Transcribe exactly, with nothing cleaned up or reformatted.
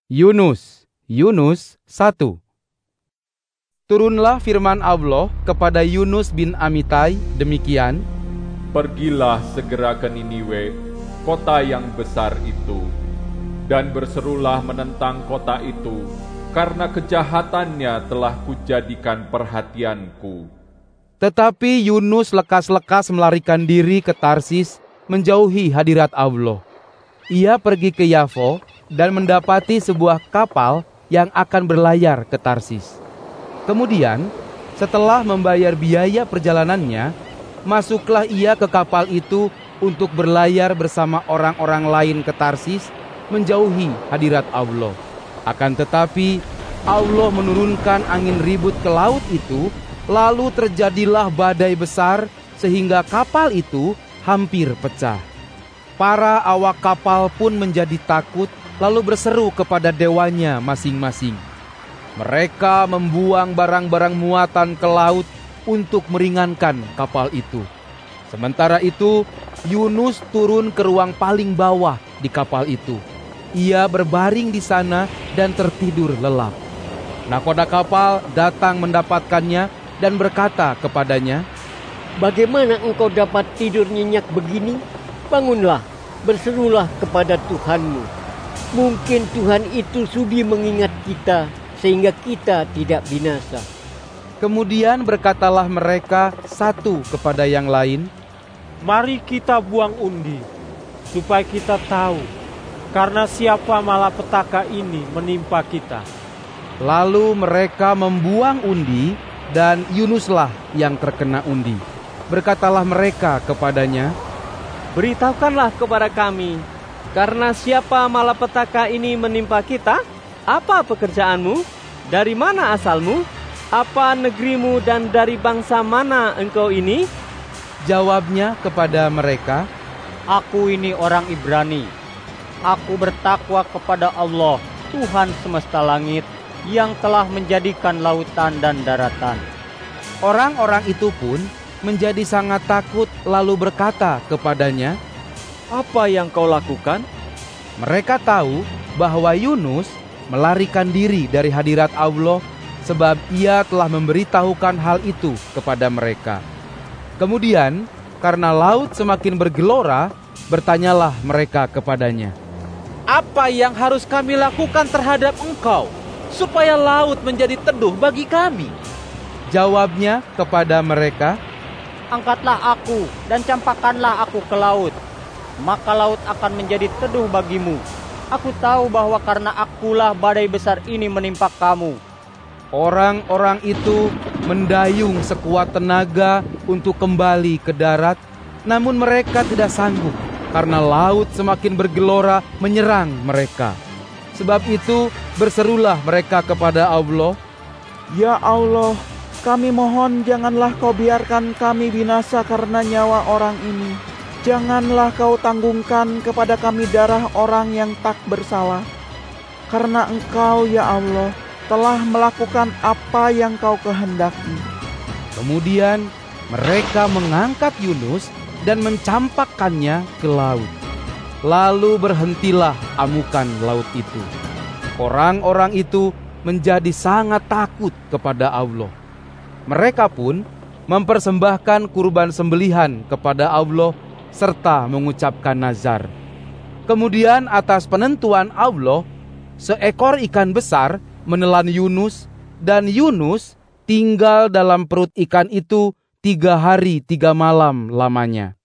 Yunus, Yunus satu. Turunlah firman Allah kepada Yunus bin Amittai demikian, Pergilah segera ke Niniwe, kota yang besar itu, dan berserulah menentang kota itu, karena kejahatannya telah kujadikan perhatianku. Tetapi Yunus lekas-lekas melarikan diri ke Tarsis, menjauhi hadirat Allah. Ia pergi ke Yafo dan mendapati sebuah kapal yang akan berlayar ke Tarsis. Kemudian, setelah membayar biaya perjalanannya, masuklah ia ke kapal itu untuk berlayar bersama orang-orang lain ke Tarsis, menjauhi hadirat Allah. Akan tetapi, Allah menurunkan angin ribut ke laut itu, lalu terjadilah badai besar sehingga kapal itu hampir pecah. Para awak kapal pun menjadi takut, lalu berseru kepada dewanya masing-masing. Mereka membuang barang-barang muatan ke laut untuk meringankan kapal itu. Sementara itu, Yunus turun ke ruang paling bawah di kapal itu. Ia berbaring di sana dan tertidur lelap. Nakoda kapal datang mendapatkannya dan berkata kepadanya, Bagaimana engkau dapat tidur nyenyak begini? Bangunlah, berserulah kepada Tuhanmu. Mungkin Tuhan itu sudi mengingat kita, sehingga kita tidak binasa. Kemudian berkatalah mereka satu kepada yang lain, Mari kita buang undi, supaya kita tahu, karena siapa malapetaka ini menimpa kita. Lalu mereka membuang undi, dan Yunuslah yang terkena undi. Berkatalah mereka kepadanya, Beritahukanlah kepada kami, karena siapa malapetaka ini menimpa kita? Apa pekerjaanmu? Dari mana asalmu? Apa negerimu dan dari bangsa mana engkau ini? Jawabnya kepada mereka, Aku ini orang Ibrani. Aku bertakwa kepada Allah, Tuhan semesta langit, yang telah menjadikan lautan dan daratan. Orang-orang itu pun menjadi sangat takut lalu berkata kepadanya, Apa yang kau lakukan? Mereka tahu bahwa Yunus melarikan diri dari hadirat Allah sebab ia telah memberitahukan hal itu kepada mereka. Kemudian, karena laut semakin bergelora, bertanyalah mereka kepadanya, Apa yang harus kami lakukan terhadap engkau, supaya laut menjadi teduh bagi kami? Jawabnya kepada mereka, Angkatlah aku dan campakkanlah aku ke laut, maka laut akan menjadi teduh bagimu. Aku tahu bahwa karena akulah badai besar ini menimpa kamu. Orang-orang itu mendayung sekuat tenaga untuk kembali ke darat, namun mereka tidak sanggup karena laut semakin bergelora menyerang mereka. Sebab itu berserulah mereka kepada Allah, Ya Allah, kami mohon janganlah kau biarkan kami binasa karena nyawa orang ini. Janganlah kau tanggungkan kepada kami darah orang yang tak bersalah. Karena engkau ya Allah telah melakukan apa yang kau kehendaki. Kemudian mereka mengangkat Yunus dan mencampakkannya ke laut. Lalu berhentilah amukan laut itu. Orang-orang itu menjadi sangat takut kepada Allah. Mereka pun mempersembahkan kurban sembelihan kepada Allah serta mengucapkan nazar. Kemudian atas penentuan Allah, seekor ikan besar menelan Yunus, dan Yunus tinggal dalam perut ikan itu tiga hari tiga malam lamanya.